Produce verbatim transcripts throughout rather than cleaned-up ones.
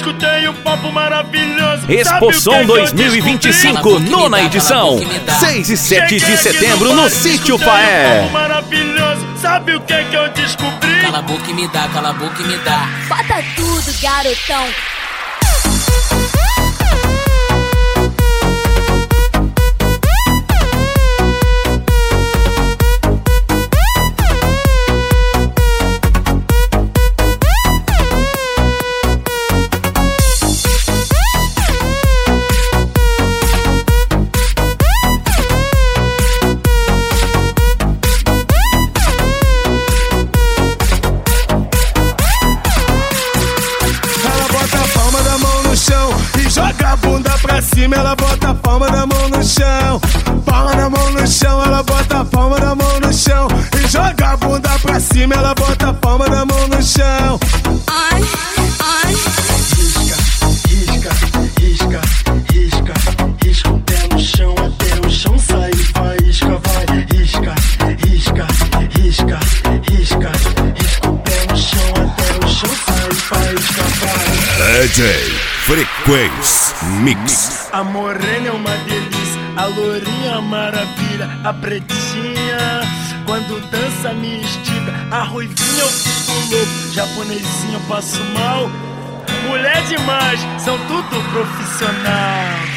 escutei um papo maravilhoso. Expo Som dois mil e vinte e cinco, nona edição, seis e sete de setembro no Sítio Faé. Um papo maravilhoso, sabe o que é que eu descobri? Cala a boca e me dá, cala a boca e me dá. Bota tudo, garotão. Joga a bunda pra cima, ela bota a palma da mão no chão. Palma da mão no chão, ela bota a palma da mão no chão. E joga a bunda pra cima, ela bota a palma da mão no chão. Ai, ai. Risca, risca, risca, risca, risca o pé no chão até o chão sair faísca. Vai, risca, risca, risca, risca, risca o pé no chão até o chão sair faísca. Vai. D J Frequência Mix. A morena é uma delícia, a lourinha maravilha, a pretinha quando dança me estica, a ruivinha eu fico louco, japonesinho eu passo mal. Mulher demais, são tudo profissional.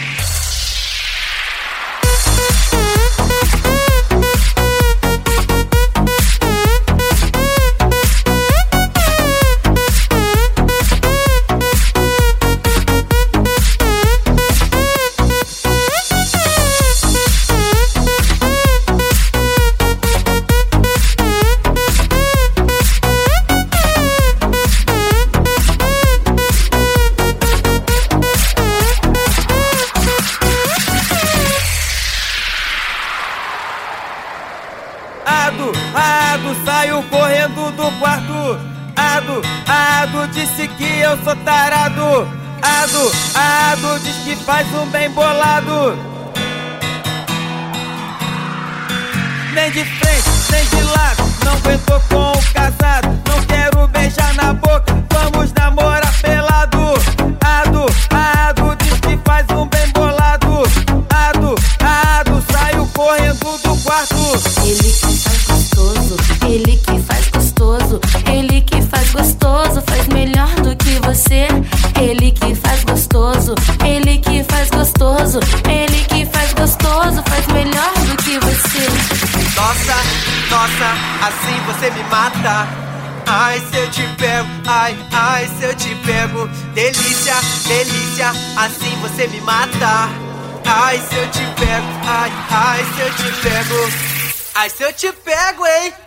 Ado, Ado, saio correndo do quarto. Ado, Ado, disse que eu sou tarado. Ado, Ado, diz que faz um bem bolado. Nem de frente, nem de lado, não aguentou com o casado. Não quero beijar na boca, vamos namorar pelado. Ado, Ado, diz que faz um bem bolado. Ado, Ado, saio correndo do quarto. Ele que faz gostoso, ele que faz gostoso, ele que faz gostoso, faz melhor do que você. Ele que faz gostoso, ele que faz gostoso, ele que faz gostoso, faz melhor do que você. Nossa, nossa, assim você me mata. Ai, se eu te pego, ai, ai, se eu te pego. Delícia, delícia, assim você me mata. Ai, se eu te pego, ai, ai, se eu te pego. Ai, se eu te pego, hein?